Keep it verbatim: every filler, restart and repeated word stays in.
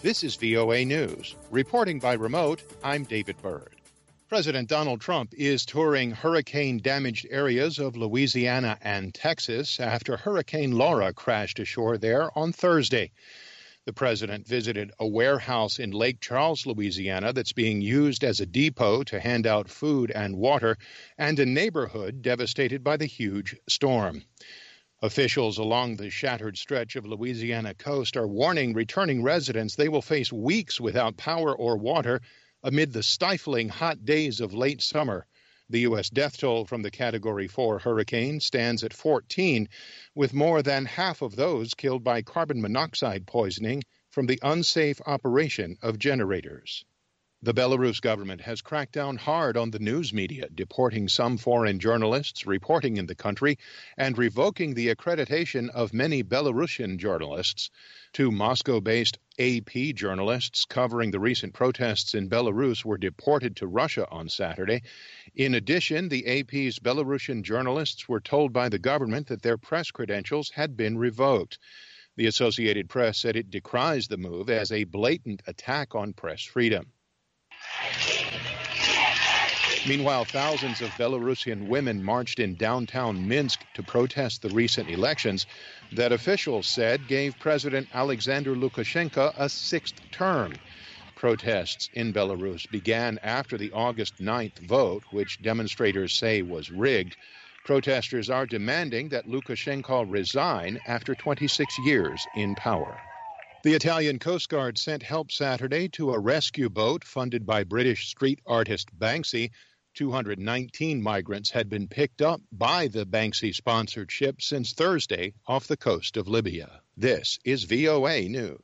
This is V O A News. Reporting by remote, I'm David Byrd. President Donald Trump is touring hurricane-damaged areas of Louisiana and Texas after Hurricane Laura crashed ashore there on Thursday. The president visited a warehouse in Lake Charles, Louisiana, that's being used as a depot to hand out food and water, and a neighborhood devastated by the huge storm. Officials along the shattered stretch of Louisiana coast are warning returning residents they will face weeks without power or water amid the stifling hot days of late summer. The U S death toll from the Category four hurricane stands at fourteen, with more than half of those killed by carbon monoxide poisoning from the unsafe operation of generators. The Belarus government has cracked down hard on the news media, deporting some foreign journalists reporting in the country and revoking the accreditation of many Belarusian journalists. Two Moscow-based A P journalists covering the recent protests in Belarus were deported to Russia on Saturday. In addition, the A P's Belarusian journalists were told by the government that their press credentials had been revoked. The Associated Press said it decries the move as a blatant attack on press freedom. Meanwhile, thousands of Belarusian women marched in downtown Minsk to protest the recent elections that officials said gave President Alexander Lukashenko a sixth term. Protests in Belarus began after the August ninth vote, which demonstrators say was rigged. Protesters are demanding that Lukashenko resign after twenty-six years in power. The Italian Coast Guard sent help Saturday to a rescue boat funded by British street artist Banksy. two hundred nineteen migrants had been picked up by the Banksy-sponsored ship since Thursday off the coast of Libya. This is V O A News.